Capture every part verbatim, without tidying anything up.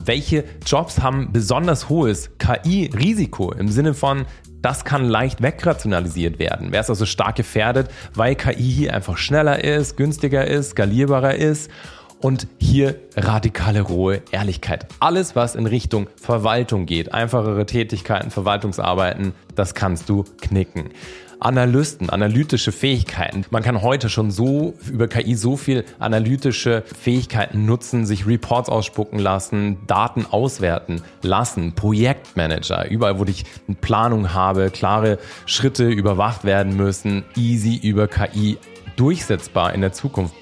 Welche Jobs haben besonders hohes K I-Risiko im Sinne von, das kann leicht wegrationalisiert werden? Wer ist also stark gefährdet, weil K I hier einfach schneller ist, günstiger ist, skalierbarer ist? Und hier radikale, rohe Ehrlichkeit. Alles, was in Richtung Verwaltung geht, einfachere Tätigkeiten, Verwaltungsarbeiten, das kannst du knicken. Analysten, analytische Fähigkeiten. Man kann heute schon so über K I so viel analytische Fähigkeiten nutzen, sich Reports ausspucken lassen, Daten auswerten lassen, Projektmanager. Überall, wo ich eine Planung habe, klare Schritte überwacht werden müssen, easy über K I durchsetzbar in der Zukunft.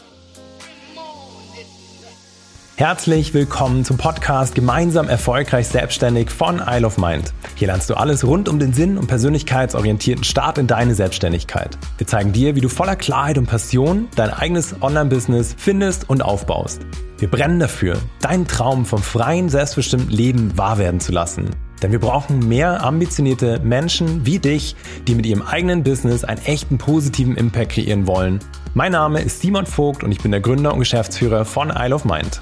Herzlich willkommen zum Podcast Gemeinsam erfolgreich selbstständig von Isle of Mind. Hier lernst du alles rund um den Sinn und persönlichkeitsorientierten Start in deine Selbstständigkeit. Wir zeigen dir, wie du voller Klarheit und Passion dein eigenes Online-Business findest und aufbaust. Wir brennen dafür, deinen Traum vom freien, selbstbestimmten Leben wahr werden zu lassen. Denn wir brauchen mehr ambitionierte Menschen wie dich, die mit ihrem eigenen Business einen echten positiven Impact kreieren wollen. Mein Name ist Simon Vogt und ich bin der Gründer und Geschäftsführer von Isle of Mind.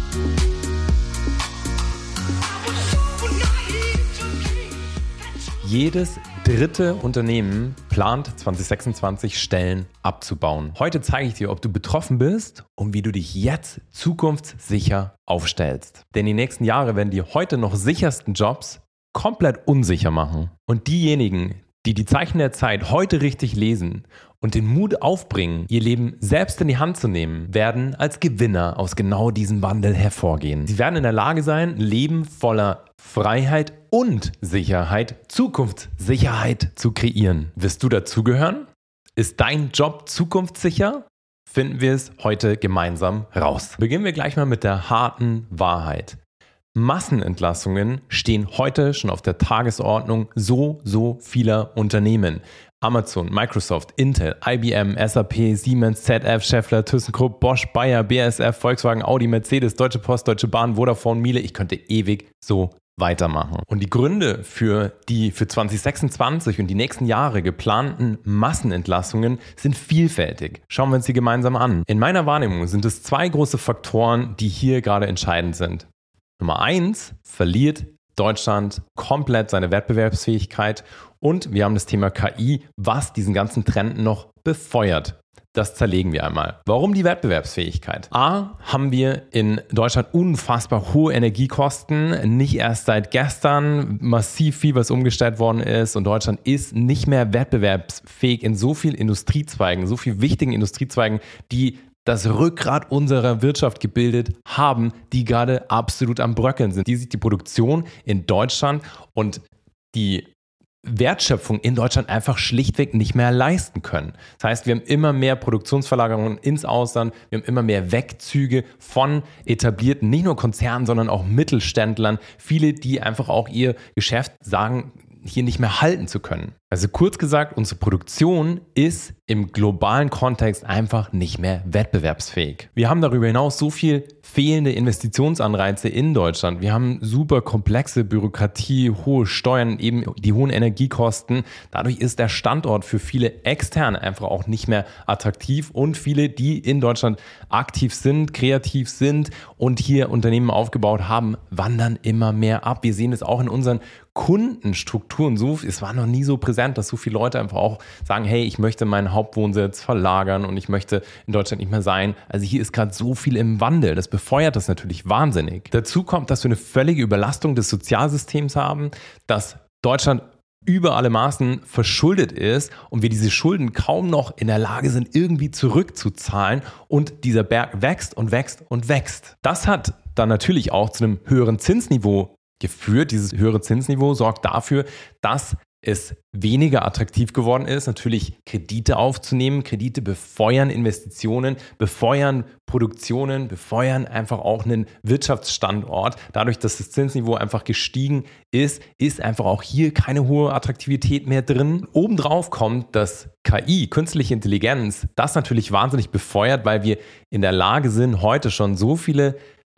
Jedes dritte Unternehmen plant zwanzig sechsundzwanzig Stellen abzubauen. Heute zeige ich dir, ob du betroffen bist und wie du dich jetzt zukunftssicher aufstellst. Denn die nächsten Jahre werden die heute noch sichersten Jobs komplett unsicher machen. Und diejenigen, die die Zeichen der Zeit heute richtig lesen und den Mut aufbringen, ihr Leben selbst in die Hand zu nehmen, werden als Gewinner aus genau diesem Wandel hervorgehen. Sie werden in der Lage sein, ein Leben voller Freiheit und Sicherheit, Zukunftssicherheit zu kreieren. Wirst du dazugehören? Ist dein Job zukunftssicher? Finden wir es heute gemeinsam raus. Beginnen wir gleich mal mit der harten Wahrheit. Massenentlassungen stehen heute schon auf der Tagesordnung so, so vieler Unternehmen. Amazon, Microsoft, Intel, I B M, S A P, Siemens, Z F, Schaeffler, ThyssenKrupp, Bosch, Bayer, B A S F, Volkswagen, Audi, Mercedes, Deutsche Post, Deutsche Bahn, Vodafone, Miele. Ich könnte ewig so weitermachen. Und die Gründe für die für zwanzig sechsundzwanzig und die nächsten Jahre geplanten Massenentlassungen sind vielfältig. Schauen wir uns sie gemeinsam an. In meiner Wahrnehmung sind es zwei große Faktoren, die hier gerade entscheidend sind. Nummer eins, verliert Deutschland komplett seine Wettbewerbsfähigkeit und wir haben das Thema K I, was diesen ganzen Trend noch befeuert. Das zerlegen wir einmal. Warum die Wettbewerbsfähigkeit? A, haben wir in Deutschland unfassbar hohe Energiekosten, nicht erst seit gestern, massiv viel, was umgestellt worden ist und Deutschland ist nicht mehr wettbewerbsfähig in so vielen Industriezweigen, so vielen wichtigen Industriezweigen, die das Rückgrat unserer Wirtschaft gebildet haben, die gerade absolut am Bröckeln sind, die sich die Produktion in Deutschland und die Wertschöpfung in Deutschland einfach schlichtweg nicht mehr leisten können. Das heißt, wir haben immer mehr Produktionsverlagerungen ins Ausland, wir haben immer mehr Wegzüge von etablierten, nicht nur Konzernen, sondern auch Mittelständlern, viele, die einfach auch ihr Geschäft sagen, hier nicht mehr halten zu können. Also kurz gesagt, unsere Produktion ist im globalen Kontext einfach nicht mehr wettbewerbsfähig. Wir haben darüber hinaus so viel fehlende Investitionsanreize in Deutschland. Wir haben super komplexe Bürokratie, hohe Steuern, eben die hohen Energiekosten. Dadurch ist der Standort für viele Externe einfach auch nicht mehr attraktiv und viele, die in Deutschland aktiv sind, kreativ sind und hier Unternehmen aufgebaut haben, wandern immer mehr ab. Wir sehen es auch in unseren Kundenstrukturen so, es war noch nie so präsent, dass so viele Leute einfach auch sagen, hey, ich möchte meinen Hauptwohnsitz verlagern und ich möchte in Deutschland nicht mehr sein. Also hier ist gerade so viel im Wandel. Das befeuert das natürlich wahnsinnig. Dazu kommt, dass wir eine völlige Überlastung des Sozialsystems haben, dass Deutschland über alle Maßen verschuldet ist und wir diese Schulden kaum noch in der Lage sind, irgendwie zurückzuzahlen und dieser Berg wächst und wächst und wächst. Das hat dann natürlich auch zu einem höheren Zinsniveau geführt. Dieses höhere Zinsniveau sorgt dafür, dass es weniger attraktiv geworden ist, natürlich Kredite aufzunehmen. Kredite befeuern Investitionen, befeuern Produktionen, befeuern einfach auch einen Wirtschaftsstandort. Dadurch, dass das Zinsniveau einfach gestiegen ist, ist einfach auch hier keine hohe Attraktivität mehr drin. Obendrauf kommt, dass K I, künstliche Intelligenz, das natürlich wahnsinnig befeuert, weil wir in der Lage sind, heute schon so viele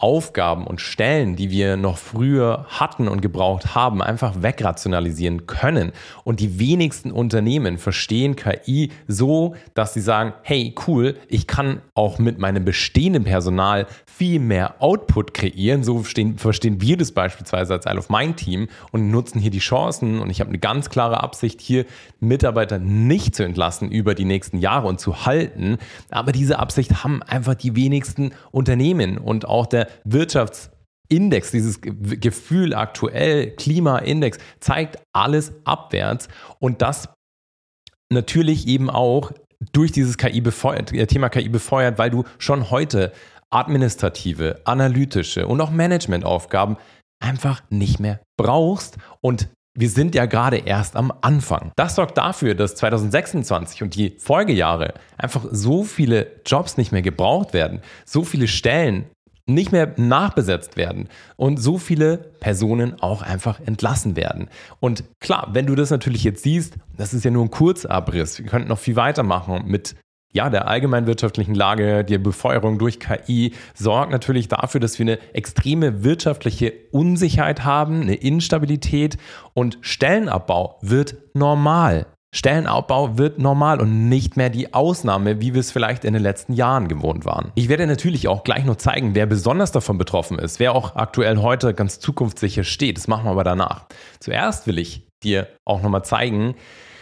Aufgaben und Stellen, die wir noch früher hatten und gebraucht haben, einfach wegrationalisieren können. Und die wenigsten Unternehmen verstehen K I so, dass sie sagen, hey, cool, ich kann auch mit meinem bestehenden Personal viel mehr Output kreieren. So verstehen, verstehen wir das beispielsweise als Isle of Mind Team und nutzen hier die Chancen. Und ich habe eine ganz klare Absicht, hier Mitarbeiter nicht zu entlassen über die nächsten Jahre und zu halten. Aber diese Absicht haben einfach die wenigsten Unternehmen und auch der Wirtschaftsindex, dieses Gefühl aktuell, Klimaindex, zeigt alles abwärts und das natürlich eben auch durch dieses K I befeuert, Thema K I befeuert, weil du schon heute administrative, analytische und auch Managementaufgaben einfach nicht mehr brauchst und wir sind ja gerade erst am Anfang. Das sorgt dafür, dass zwanzig sechsundzwanzig und die Folgejahre einfach so viele Jobs nicht mehr gebraucht werden, so viele Stellen nicht mehr nachbesetzt werden und so viele Personen auch einfach entlassen werden. Und klar, wenn du das natürlich jetzt siehst, das ist ja nur ein Kurzabriss. Wir könnten noch viel weitermachen mit ja, der allgemeinen wirtschaftlichen Lage, die Befeuerung durch K I sorgt natürlich dafür, dass wir eine extreme wirtschaftliche Unsicherheit haben, eine Instabilität und Stellenabbau wird normal. Stellenabbau wird normal und nicht mehr die Ausnahme, wie wir es vielleicht in den letzten Jahren gewohnt waren. Ich werde natürlich auch gleich noch zeigen, wer besonders davon betroffen ist, wer auch aktuell heute ganz zukunftssicher steht. Das machen wir aber danach. Zuerst will ich dir auch nochmal zeigen,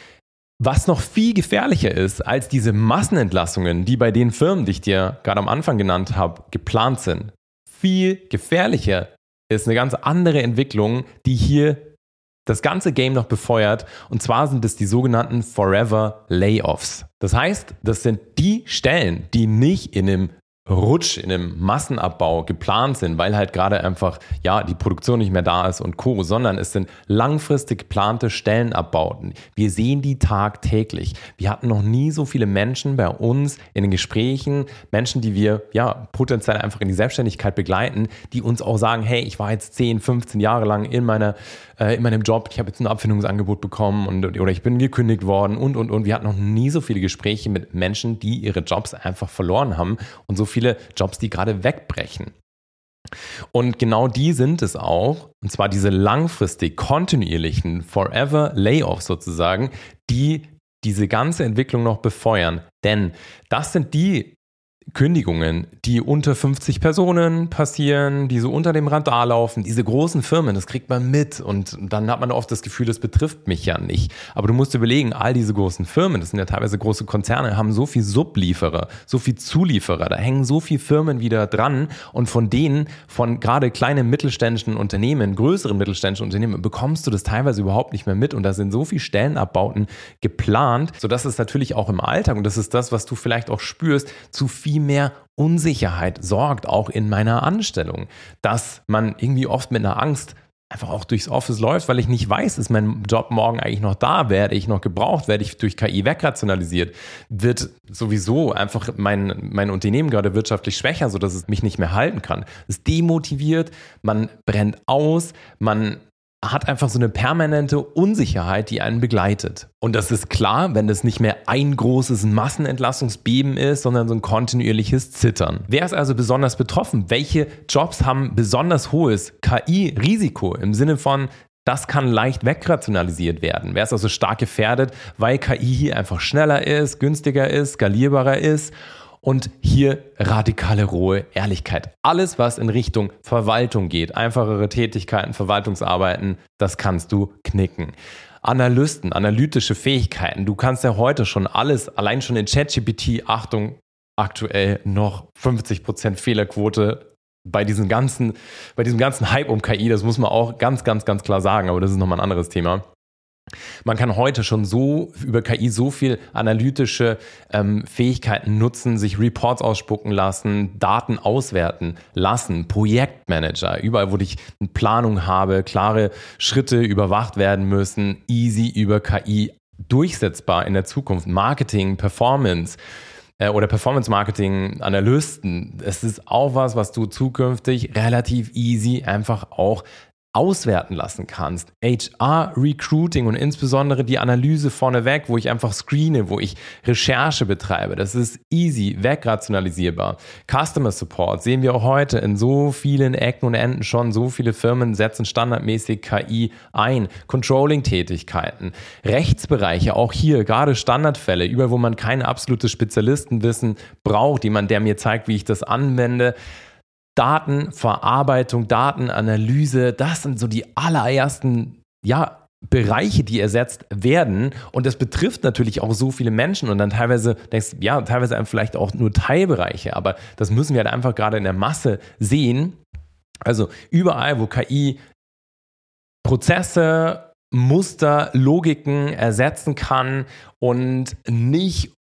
was noch viel gefährlicher ist als diese Massenentlassungen, die bei den Firmen, die ich dir gerade am Anfang genannt habe, geplant sind. Viel gefährlicher ist eine ganz andere Entwicklung, die hier das ganze Game noch befeuert. Und zwar sind es die sogenannten Forever Layoffs. Das heißt, das sind die Stellen, die nicht in einem Rutsch, in einem Massenabbau geplant sind, weil halt gerade einfach ja die Produktion nicht mehr da ist und Co., sondern es sind langfristig geplante Stellenabbauten. Wir sehen die tagtäglich. Wir hatten noch nie so viele Menschen bei uns in den Gesprächen, Menschen, die wir ja potenziell einfach in die Selbstständigkeit begleiten, die uns auch sagen, hey, ich war jetzt zehn, fünfzehn Jahre lang in meiner äh, in meinem Job, ich habe jetzt ein Abfindungsangebot bekommen und, oder ich bin gekündigt worden und und und. Wir hatten noch nie so viele Gespräche mit Menschen, die ihre Jobs einfach verloren haben und so viele Jobs, die gerade wegbrechen. Und genau die sind es auch, und zwar diese langfristig kontinuierlichen Forever Layoffs sozusagen, die diese ganze Entwicklung noch befeuern. Denn das sind die Kündigungen, die unter fünfzig Personen passieren, die so unter dem Radar laufen, diese großen Firmen, das kriegt man mit und dann hat man oft das Gefühl, das betrifft mich ja nicht. Aber du musst überlegen, all diese großen Firmen, das sind ja teilweise große Konzerne, haben so viel Sublieferer, so viel Zulieferer, da hängen so viele Firmen wieder dran und von denen, von gerade kleinen mittelständischen Unternehmen, größeren mittelständischen Unternehmen, bekommst du das teilweise überhaupt nicht mehr mit und da sind so viele Stellenabbauten geplant, sodass es natürlich auch im Alltag, und das ist das, was du vielleicht auch spürst, zu viel mehr Unsicherheit sorgt, auch in meiner Anstellung, dass man irgendwie oft mit einer Angst einfach auch durchs Office läuft, weil ich nicht weiß, ist mein Job morgen eigentlich noch da, werde ich noch gebraucht, werde ich durch K I wegrationalisiert, wird sowieso einfach mein, mein Unternehmen gerade wirtschaftlich schwächer, sodass es mich nicht mehr halten kann. Es demotiviert, man brennt aus, man hat einfach so eine permanente Unsicherheit, die einen begleitet. Und das ist klar, wenn es nicht mehr ein großes Massenentlassungsbeben ist, sondern so ein kontinuierliches Zittern. Wer ist also besonders betroffen? Welche Jobs haben besonders hohes K I-Risiko im Sinne von, das kann leicht wegrationalisiert werden? Wer ist also stark gefährdet, weil K I hier einfach schneller ist, günstiger ist, skalierbarer ist? Und hier radikale, rohe Ehrlichkeit. Alles, was in Richtung Verwaltung geht, einfachere Tätigkeiten, Verwaltungsarbeiten, das kannst du knicken. Analysten, analytische Fähigkeiten. Du kannst ja heute schon alles, allein schon in ChatGPT, Achtung, aktuell noch fünfzig Prozent Fehlerquote bei diesem ganzen, bei diesem ganzen Hype um K I. Das muss man auch ganz, ganz, ganz klar sagen, aber das ist nochmal ein anderes Thema. Man kann heute schon so über K I so viel analytische ähm, Fähigkeiten nutzen, sich Reports ausspucken lassen, Daten auswerten lassen, Projektmanager, überall, wo ich eine Planung habe, klare Schritte überwacht werden müssen, easy über K I durchsetzbar in der Zukunft, Marketing, Performance äh, oder Performance-Marketing-Analysten. Es ist auch was, was du zukünftig relativ easy einfach auch auswerten lassen kannst. H R-Recruiting und insbesondere die Analyse vorneweg, wo ich einfach screene, wo ich Recherche betreibe. Das ist easy, wegrationalisierbar. Customer Support sehen wir auch heute in so vielen Ecken und Enden schon. So viele Firmen setzen standardmäßig K I ein. Controlling-Tätigkeiten, Rechtsbereiche, auch hier gerade Standardfälle, überall wo man kein absolutes Spezialistenwissen braucht, jemand, der mir zeigt, wie ich das anwende. Datenverarbeitung, Datenanalyse, das sind so die allerersten, ja, Bereiche, die ersetzt werden. Und das betrifft natürlich auch so viele Menschen und dann teilweise, denkst, ja, teilweise vielleicht auch nur Teilbereiche, aber das müssen wir halt einfach gerade in der Masse sehen. Also überall, wo K I Prozesse, Muster, Logiken ersetzen kann und nicht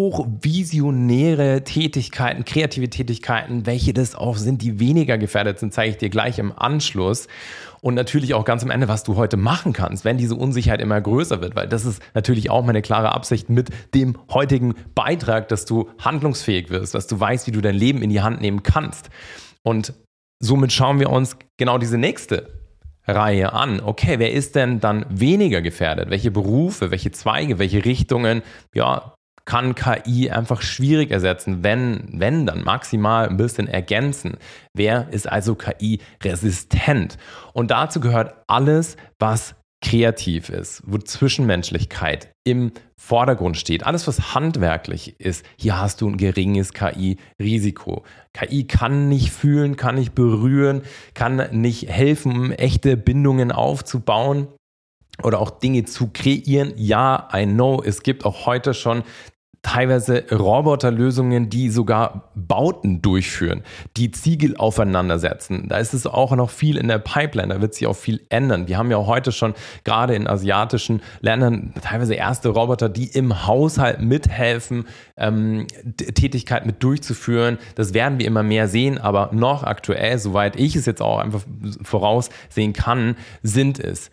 hochvisionäre Tätigkeiten, kreative Tätigkeiten, welche das auch sind, die weniger gefährdet sind, zeige ich dir gleich im Anschluss. Und natürlich auch ganz am Ende, was du heute machen kannst, wenn diese Unsicherheit immer größer wird, weil das ist natürlich auch meine klare Absicht mit dem heutigen Beitrag, dass du handlungsfähig wirst, dass du weißt, wie du dein Leben in die Hand nehmen kannst. Und somit schauen wir uns genau diese nächste Reihe an. Okay, wer ist denn dann weniger gefährdet? Welche Berufe, welche Zweige, welche Richtungen, ja, kann K I einfach schwierig ersetzen, wenn, wenn dann maximal ein bisschen ergänzen. Wer ist also K I-resistent? Und dazu gehört alles, was kreativ ist, wo Zwischenmenschlichkeit im Vordergrund steht. Alles, was handwerklich ist, hier hast du ein geringes K I-Risiko. K I kann nicht fühlen, kann nicht berühren, kann nicht helfen, um echte Bindungen aufzubauen oder auch Dinge zu kreieren. Ja, I know, es gibt auch heute schon teilweise Roboterlösungen, die sogar Bauten durchführen, die Ziegel aufeinandersetzen. Da ist es auch noch viel in der Pipeline, da wird sich auch viel ändern. Wir haben ja auch heute schon gerade in asiatischen Ländern teilweise erste Roboter, die im Haushalt mithelfen, ähm, Tätigkeiten mit durchzuführen. Das werden wir immer mehr sehen, aber noch aktuell, soweit ich es jetzt auch einfach voraussehen kann, sind es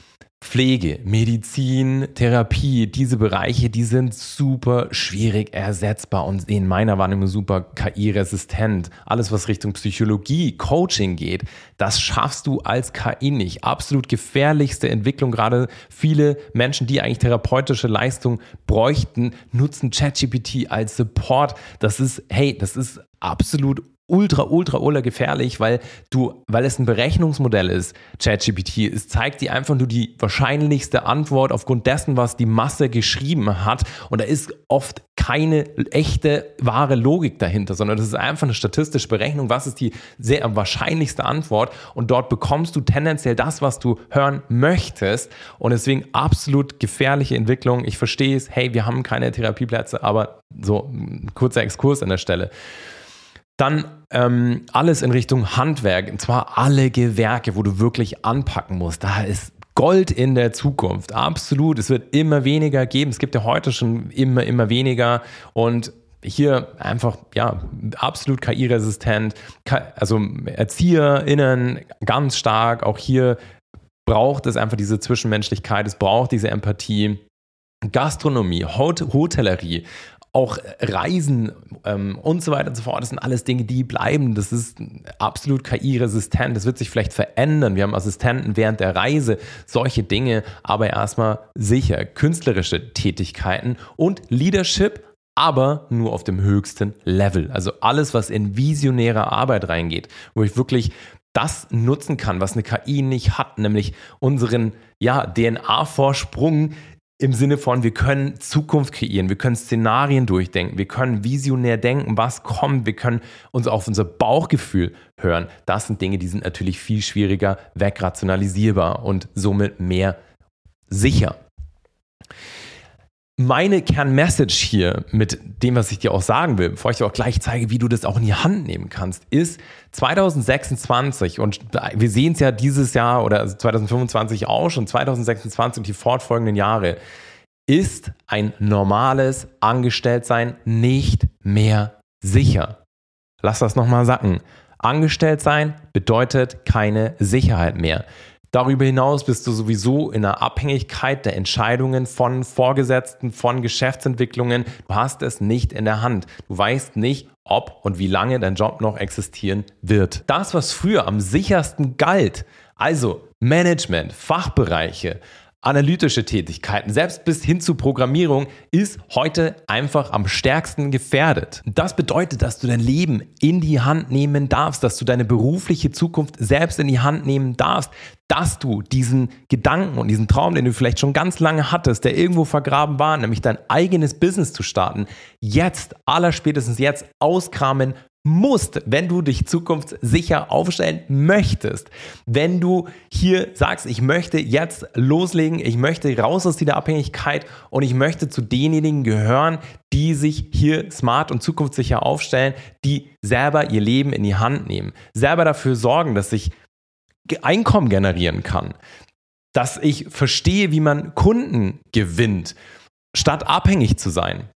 Pflege, Medizin, Therapie, diese Bereiche, die sind super schwierig ersetzbar und in meiner Wahrnehmung super K I-resistent. Alles, was Richtung Psychologie, Coaching geht, das schaffst du als K I nicht. Absolut gefährlichste Entwicklung, gerade viele Menschen, die eigentlich therapeutische Leistung bräuchten, nutzen ChatGPT als Support. Das ist, hey, das ist absolut ultra, ultra, ultra gefährlich, weil du, weil es ein Berechnungsmodell ist, ChatGPT. Es zeigt dir einfach nur die wahrscheinlichste Antwort aufgrund dessen, was die Masse geschrieben hat. Und da ist oft keine echte, wahre Logik dahinter, sondern das ist einfach eine statistische Berechnung. Was ist die sehr wahrscheinlichste Antwort? Und dort bekommst du tendenziell das, was du hören möchtest. Und deswegen absolut gefährliche Entwicklung. Ich verstehe es. Hey, wir haben keine Therapieplätze, aber so ein kurzer Exkurs an der Stelle. Dann ähm, alles in Richtung Handwerk, und zwar alle Gewerke, wo du wirklich anpacken musst. Da ist Gold in der Zukunft, absolut. Es wird immer weniger geben. Es gibt ja heute schon immer, immer weniger und hier einfach, ja, absolut K I-resistent. Also ErzieherInnen ganz stark. Auch hier braucht es einfach diese Zwischenmenschlichkeit, es braucht diese Empathie. Gastronomie, Hot- Hotellerie, auch Reisen ähm, und so weiter und so fort, das sind alles Dinge, die bleiben. Das ist absolut K I-resistent. Das wird sich vielleicht verändern. Wir haben Assistenten während der Reise, solche Dinge, aber erstmal sicher. Künstlerische Tätigkeiten und Leadership, aber nur auf dem höchsten Level. Also alles, was in visionäre Arbeit reingeht, wo ich wirklich das nutzen kann, was eine K I nicht hat, nämlich unseren ja, D N A-Vorsprung, im Sinne von, wir können Zukunft kreieren, wir können Szenarien durchdenken, wir können visionär denken, was kommt, wir können uns auf unser Bauchgefühl hören. Das sind Dinge, die sind natürlich viel schwieriger wegrationalisierbar und somit mehr sicher. Meine Kernmessage hier mit dem, was ich dir auch sagen will, bevor ich dir auch gleich zeige, wie du das auch in die Hand nehmen kannst, ist zwanzig sechsundzwanzig und wir sehen es ja dieses Jahr oder zwanzig fünfundzwanzig auch schon, zwanzig sechsundzwanzig und die fortfolgenden Jahre, ist ein normales Angestelltsein nicht mehr sicher. Lass das nochmal sacken. Angestelltsein bedeutet keine Sicherheit mehr. Darüber hinaus bist du sowieso in einer Abhängigkeit der Entscheidungen von Vorgesetzten, von Geschäftsentwicklungen. Du hast es nicht in der Hand. Du weißt nicht, ob und wie lange dein Job noch existieren wird. Das, was früher am sichersten galt, also Management, Fachbereiche, analytische Tätigkeiten, selbst bis hin zu Programmierung, ist heute einfach am stärksten gefährdet. Das bedeutet, dass du dein Leben in die Hand nehmen darfst, dass du deine berufliche Zukunft selbst in die Hand nehmen darfst, dass du diesen Gedanken und diesen Traum, den du vielleicht schon ganz lange hattest, der irgendwo vergraben war, nämlich dein eigenes Business zu starten, jetzt, allerspätestens jetzt auskramen musst, wenn du dich zukunftssicher aufstellen möchtest. Wenn du hier sagst, ich möchte jetzt loslegen, ich möchte raus aus dieser Abhängigkeit und ich möchte zu denjenigen gehören, die sich hier smart und zukunftssicher aufstellen, die selber ihr Leben in die Hand nehmen, selber dafür sorgen, dass ich Einkommen generieren kann, dass ich verstehe, wie man Kunden gewinnt, statt abhängig zu sein.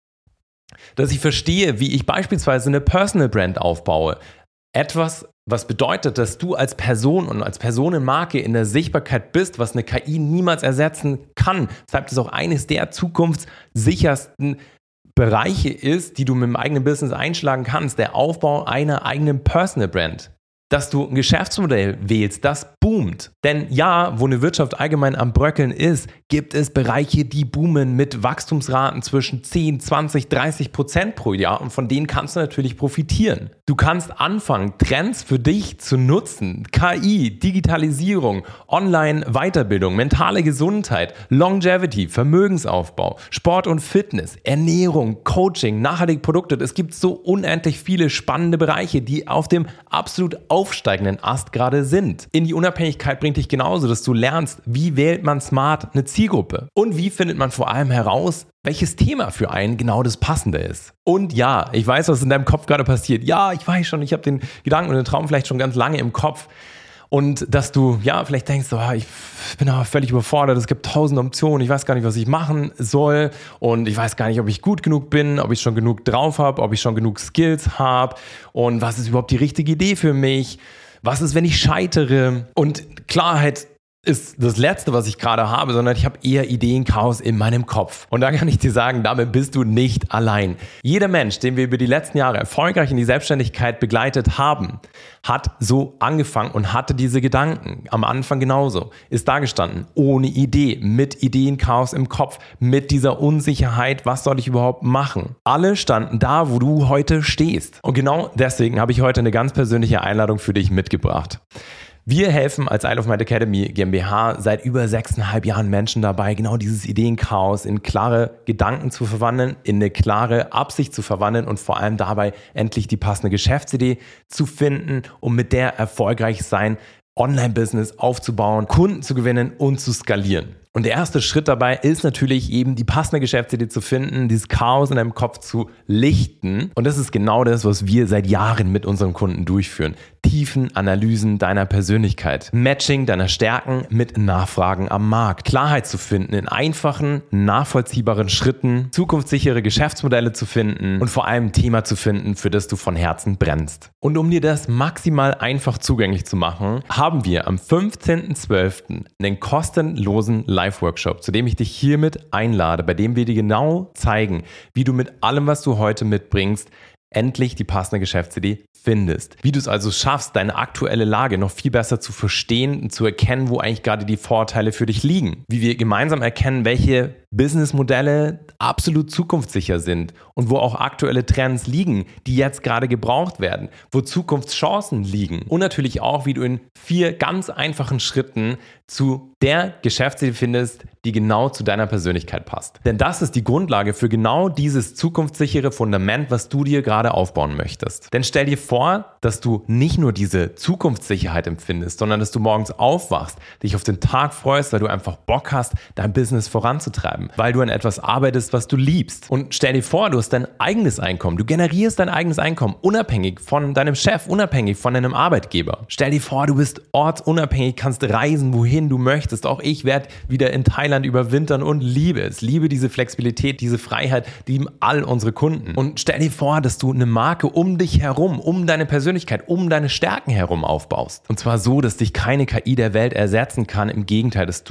Dass ich verstehe, wie ich beispielsweise eine Personal Brand aufbaue. Etwas, was bedeutet, dass du als Person und als Personenmarke in der Sichtbarkeit bist, was eine K I niemals ersetzen kann. Deshalb ist es auch eines der zukunftssichersten Bereiche ist, die du mit dem eigenen Business einschlagen kannst. Der Aufbau einer eigenen Personal Brand. Dass du ein Geschäftsmodell wählst, das boomt. Denn ja, wo eine Wirtschaft allgemein am Bröckeln ist, gibt es Bereiche, die boomen mit Wachstumsraten zwischen zehn, zwanzig, dreißig Prozent pro Jahr und von denen kannst du natürlich profitieren. Du kannst anfangen, Trends für dich zu nutzen. K I, Digitalisierung, Online-Weiterbildung, mentale Gesundheit, Longevity, Vermögensaufbau, Sport und Fitness, Ernährung, Coaching, nachhaltige Produkte. Es gibt so unendlich viele spannende Bereiche, die auf dem absolut aufsteigenden Ast gerade sind. In die Unabhängigkeit bringt dich genauso, dass du lernst, wie wählt man smart eine Zielgruppe und wie findet man vor allem heraus, welches Thema für einen genau das Passende ist. Und ja, ich weiß, was in deinem Kopf gerade passiert. Ja, ich weiß schon, ich habe den Gedanken und den Traum vielleicht schon ganz lange im Kopf. Und dass du, ja, vielleicht denkst, oh, ich bin aber völlig überfordert, es gibt tausend Optionen, ich weiß gar nicht, was ich machen soll und ich weiß gar nicht, ob ich gut genug bin, ob ich schon genug drauf habe, ob ich schon genug Skills habe und was ist überhaupt die richtige Idee für mich, was ist, wenn ich scheitere? Und Klarheit ist das Letzte, was ich gerade habe, sondern ich habe eher Ideenchaos in meinem Kopf. Und da kann ich dir sagen, damit bist du nicht allein. Jeder Mensch, den wir über die letzten Jahre erfolgreich in die Selbstständigkeit begleitet haben, hat so angefangen und hatte diese Gedanken. Am Anfang genauso. Ist da gestanden, ohne Idee, mit Ideenchaos im Kopf, mit dieser Unsicherheit, was soll ich überhaupt machen? Alle standen da, wo du heute stehst. Und genau deswegen habe ich heute eine ganz persönliche Einladung für dich mitgebracht. Wir helfen als Isle of Might Academy GmbH seit über sechseinhalb Jahren Menschen dabei, genau dieses Ideenchaos in klare Gedanken zu verwandeln, in eine klare Absicht zu verwandeln und vor allem dabei endlich die passende Geschäftsidee zu finden, um mit der erfolgreich sein Online-Business aufzubauen, Kunden zu gewinnen und zu skalieren. Und der erste Schritt dabei ist natürlich eben die passende Geschäftsidee zu finden, dieses Chaos in deinem Kopf zu lichten. Und das ist genau das, was wir seit Jahren mit unseren Kunden durchführen. Tiefen Analysen deiner Persönlichkeit. Matching deiner Stärken mit Nachfragen am Markt. Klarheit zu finden in einfachen, nachvollziehbaren Schritten. Zukunftssichere Geschäftsmodelle zu finden und vor allem ein Thema zu finden, für das du von Herzen brennst. Und um dir das maximal einfach zugänglich zu machen, haben wir am fünfzehnten zwölften einen kostenlosen Live-Workshop, zu dem ich dich hiermit einlade, bei dem wir dir genau zeigen, wie du mit allem, was du heute mitbringst, endlich die passende Geschäftsidee findest. Wie du es also schaffst, deine aktuelle Lage noch viel besser zu verstehen und zu erkennen, wo eigentlich gerade die Vorteile für dich liegen. Wie wir gemeinsam erkennen, welche Businessmodelle absolut zukunftssicher sind und wo auch aktuelle Trends liegen, die jetzt gerade gebraucht werden, wo Zukunftschancen liegen. Und natürlich auch, wie du in vier ganz einfachen Schritten zu der Geschäftsidee findest, die genau zu deiner Persönlichkeit passt. Denn das ist die Grundlage für genau dieses zukunftssichere Fundament, was du dir gerade aufbauen möchtest. Denn stell dir vor, dass du nicht nur diese Zukunftssicherheit empfindest, sondern dass du morgens aufwachst, dich auf den Tag freust, weil du einfach Bock hast, dein Business voranzutreiben, weil du an etwas arbeitest, was du liebst. Und stell dir vor, du hast dein eigenes Einkommen. Du generierst dein eigenes Einkommen, unabhängig von deinem Chef, unabhängig von deinem Arbeitgeber. Stell dir vor, du bist ortsunabhängig, kannst reisen, wohin du möchtest. Auch ich werde wieder in Thailand überwintern und liebe es. Liebe diese Flexibilität, diese Freiheit, die lieben all unsere Kunden. Und stell dir vor, dass du eine Marke um dich herum, um deine Persönlichkeit, um deine Stärken herum aufbaust. Und zwar so, dass dich keine K I der Welt ersetzen kann. Im Gegenteil, dass du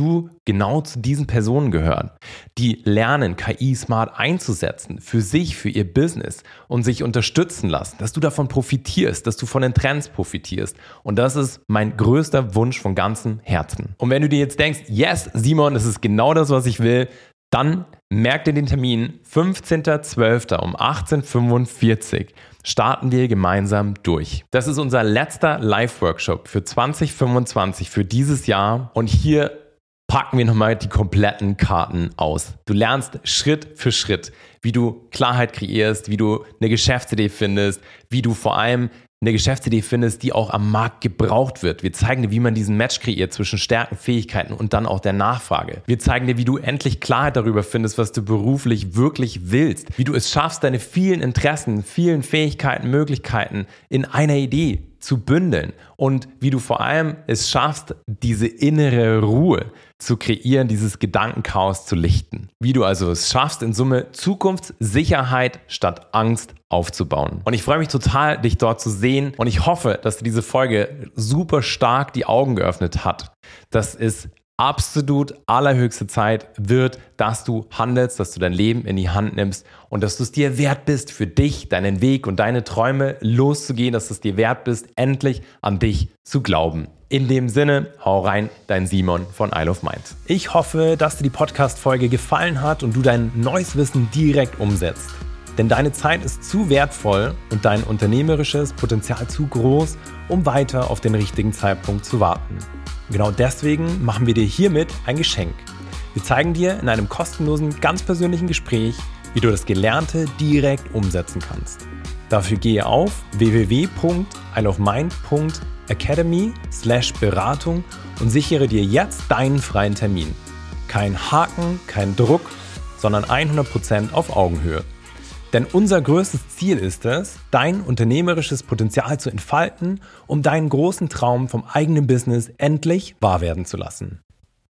genau zu diesen Personen gehören, die lernen, K I smart einzusetzen für sich, für ihr Business und sich unterstützen lassen, dass du davon profitierst, dass du von den Trends profitierst. Und das ist mein größter Wunsch von ganzem Herzen. Und wenn du dir jetzt denkst, yes, Simon, das ist genau das, was ich will, dann merk dir den Termin, fünfzehnter zwölfter um achtzehn Uhr fünfundvierzig starten wir gemeinsam durch. Das ist unser letzter Live-Workshop für zwanzig fünfundzwanzig, für dieses Jahr. Und hier packen wir nochmal die kompletten Karten aus. Du lernst Schritt für Schritt, wie du Klarheit kreierst, wie du eine Geschäftsidee findest, wie du vor allem eine Geschäftsidee findest, die auch am Markt gebraucht wird. Wir zeigen dir, wie man diesen Match kreiert zwischen Stärken, Fähigkeiten und dann auch der Nachfrage. Wir zeigen dir, wie du endlich Klarheit darüber findest, was du beruflich wirklich willst. Wie du es schaffst, deine vielen Interessen, vielen Fähigkeiten, Möglichkeiten in einer Idee zu bündeln. Und wie du vor allem es schaffst, diese innere Ruhe zu kreieren, dieses Gedankenchaos zu lichten. Wie du also es schaffst, in Summe Zukunftssicherheit statt Angst aufzubauen. Und ich freue mich total, dich dort zu sehen. Und ich hoffe, dass dir diese Folge super stark die Augen geöffnet hat. Das ist absolut allerhöchste Zeit wird, dass du handelst, dass du dein Leben in die Hand nimmst und dass du es dir wert bist, für dich, deinen Weg und deine Träume loszugehen, dass du es dir wert bist, endlich an dich zu glauben. In dem Sinne, hau rein, dein Simon von Isle of Mind. Ich hoffe, dass dir die Podcast-Folge gefallen hat und du dein neues Wissen direkt umsetzt. Denn deine Zeit ist zu wertvoll und dein unternehmerisches Potenzial zu groß, um weiter auf den richtigen Zeitpunkt zu warten. Genau deswegen machen wir dir hiermit ein Geschenk. Wir zeigen dir in einem kostenlosen, ganz persönlichen Gespräch, wie du das Gelernte direkt umsetzen kannst. Dafür gehe auf w w w punkt isle of mind punkt academy slash Beratung und sichere dir jetzt deinen freien Termin. Kein Haken, kein Druck, sondern hundert Prozent auf Augenhöhe. Denn unser größtes Ziel ist es, dein unternehmerisches Potenzial zu entfalten, um deinen großen Traum vom eigenen Business endlich wahr werden zu lassen.